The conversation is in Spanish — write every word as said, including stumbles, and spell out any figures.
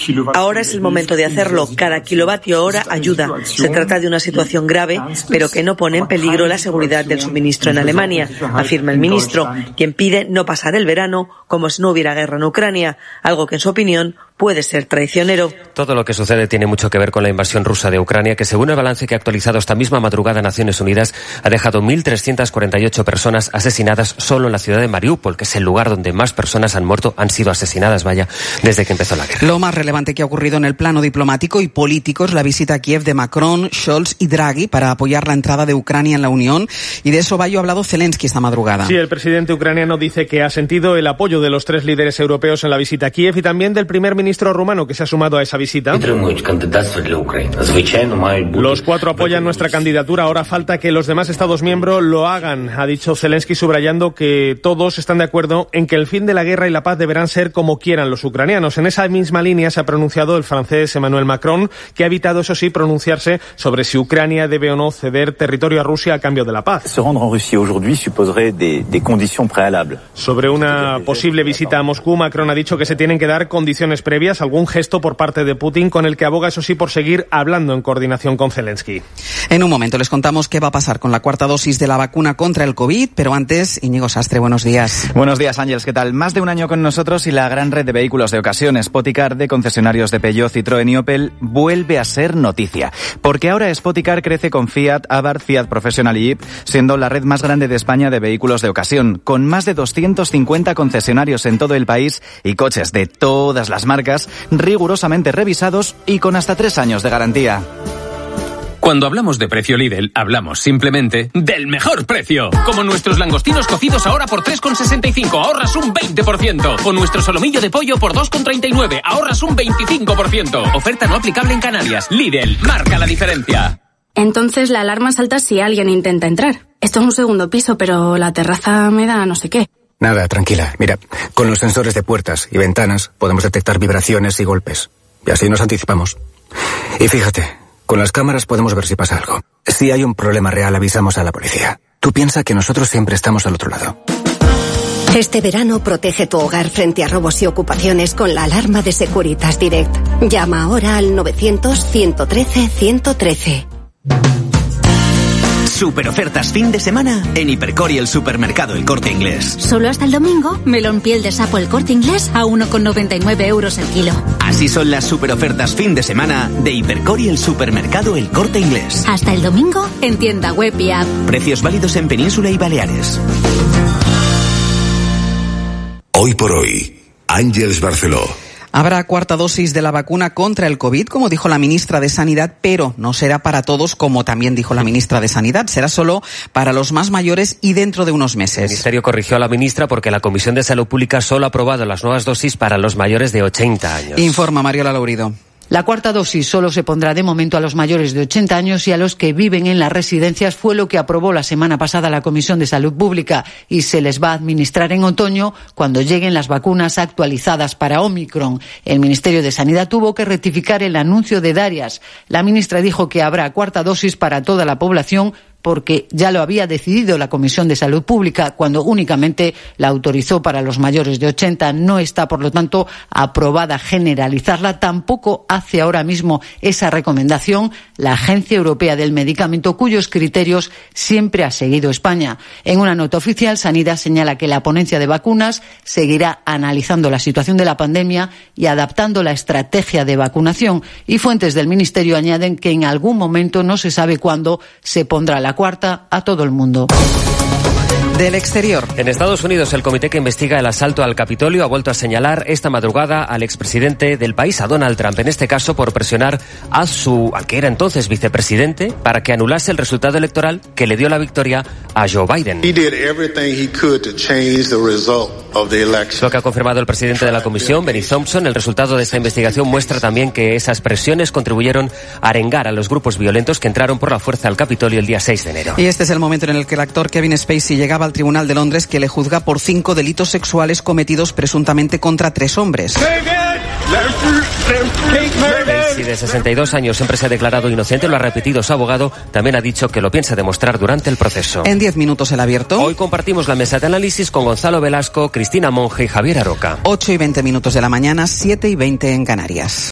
Ahora es el momento de hacerlo. Cada kilovatio hora ayuda. Se trata de una situación grave, pero que no pone en peligro la seguridad del suministro en Alemania, afirma el ministro, quien pide no pasar el verano como si no hubiera guerra en Ucrania, algo que en su opinión puede ser traicionero. Todo lo que sucede tiene mucho que ver con la invasión rusa de Ucrania, que según el balance que ha actualizado esta misma madrugada Naciones Unidas, ha dejado mil trescientas cuarenta y ocho personas asesinadas solo en la ciudad de Mariupol, que es el lugar donde más personas han muerto, han sido asesinadas, vaya, desde que empezó la guerra. Lo más relevante que ha ocurrido en el plano diplomático y político es la visita a Kiev de Macron, Scholz y Draghi para apoyar la entrada de Ucrania en la Unión, y de eso Bayo ha hablado Zelensky esta madrugada. Sí, el presidente ucraniano dice que ha sentido el apoyo de los tres líderes europeos en la visita a Kiev y también del primer ministro rumano que se ha sumado a esa visita. Los cuatro apoyan nuestra candidatura, ahora falta que los demás Estados miembros lo hagan, ha dicho Zelensky, subrayando que todos están de acuerdo en que el fin de la guerra y la paz deberán ser como quieran los ucranianos. En esa misma línea se ha pronunciado el francés Emmanuel Macron, que ha evitado, eso sí, pronunciarse sobre si Ucrania debe o no ceder territorio a Rusia a cambio de la paz. Sobre una posible visita a Moscú, Macron ha dicho que se tienen que dar condiciones previas, algún gesto por parte de Putin, con el que aboga, eso sí, por seguir hablando en coordinación con Zelensky. En un momento les contamos qué va a pasar con la cuarta dosis de la vacuna contra el COVID, pero antes, Íñigo Sastre, buenos días. Buenos días, Ángeles, ¿qué tal? Más de un año con nosotros y la gran red de vehículos de ocasión Spoticar de concesionarios de Peugeot, Citroën y Opel vuelve a ser noticia, porque ahora Spoticar crece con Fiat, Abarth, Fiat Professional y Jeep, siendo la red más grande de España de vehículos de ocasión, con más de doscientos cincuenta concesionarios en todo el país y coches de todas las marcas rigurosamente revisados y con hasta tres años de garantía. Cuando hablamos de precio Lidl, hablamos simplemente del mejor precio. Como nuestros langostinos cocidos ahora por tres con sesenta y cinco, ahorras un veinte por ciento. O nuestro solomillo de pollo por dos con treinta y nueve, ahorras un veinticinco por ciento. Oferta no aplicable en Canarias. Lidl, marca la diferencia. Entonces la alarma salta si alguien intenta entrar. Esto es un segundo piso, pero la terraza me da no sé qué. Nada, tranquila. Mira, con los sensores de puertas y ventanas podemos detectar vibraciones y golpes. Y así nos anticipamos. Y fíjate, con las cámaras podemos ver si pasa algo. Si hay un problema real, avisamos a la policía. Tú piensa que nosotros siempre estamos al otro lado. Este verano protege tu hogar frente a robos y ocupaciones con la alarma de Securitas Direct. Llama ahora al novecientos, ciento trece, ciento trece. Super ofertas fin de semana en Hipercor y el supermercado El Corte Inglés. Solo hasta el domingo, melón piel de sapo El Corte Inglés a uno con noventa y nueve euros el kilo. Así son las super ofertas fin de semana de Hipercor y el supermercado El Corte Inglés. Hasta el domingo en tienda web y app. Precios válidos en Península y Baleares. Hoy por hoy, Ángeles Barceló. Habrá cuarta dosis de la vacuna contra el COVID, como dijo la ministra de Sanidad, pero no será para todos, como también dijo la ministra de Sanidad. Será solo para los más mayores y dentro de unos meses. El Ministerio corrigió a la ministra porque la Comisión de Salud Pública solo ha aprobado las nuevas dosis para los mayores de ochenta años. Informa Mariola Laurido. La cuarta dosis solo se pondrá de momento a los mayores de ochenta años y a los que viven en las residencias, fue lo que aprobó la semana pasada la Comisión de Salud Pública, y se les va a administrar en otoño cuando lleguen las vacunas actualizadas para Omicron. El Ministerio de Sanidad tuvo que rectificar el anuncio de Darias. La ministra dijo que habrá cuarta dosis para toda la población porque ya lo había decidido la Comisión de Salud Pública cuando únicamente la autorizó para los mayores de ochenta. No está, por lo tanto, aprobada generalizarla. Tampoco hace ahora mismo esa recomendación la Agencia Europea del Medicamento, cuyos criterios siempre ha seguido España. En una nota oficial, Sanidad señala que la ponencia de vacunas seguirá analizando la situación de la pandemia y adaptando la estrategia de vacunación. Y fuentes del Ministerio añaden que en algún momento, no se sabe cuándo, se pondrá la cuarta a todo el mundo. Del exterior. En Estados Unidos, el comité que investiga el asalto al Capitolio ha vuelto a señalar esta madrugada al expresidente del país, a Donald Trump, en este caso por presionar a su, al que era entonces vicepresidente, para que anulase el resultado electoral que le dio la victoria a Joe Biden. Lo que ha confirmado el presidente de la comisión, Benny Thompson, el resultado de esta investigación muestra también que esas presiones contribuyeron a arengar a los grupos violentos que entraron por la fuerza al Capitolio el día seis de enero. Y este es el momento en el que el actor Kevin Spacey llegaba al Tribunal de Londres, que le juzga por cinco delitos sexuales cometidos presuntamente contra tres hombres. Spacey, de sesenta y dos años, siempre se ha declarado inocente, lo ha repetido su abogado, también ha dicho que lo piensa demostrar durante el proceso. En diez minutos el abierto. Hoy compartimos la mesa de análisis con Gonzalo Velasco, Cristina Monge y Javier Aroca. ocho y veinte minutos de la mañana, siete y veinte en Canarias.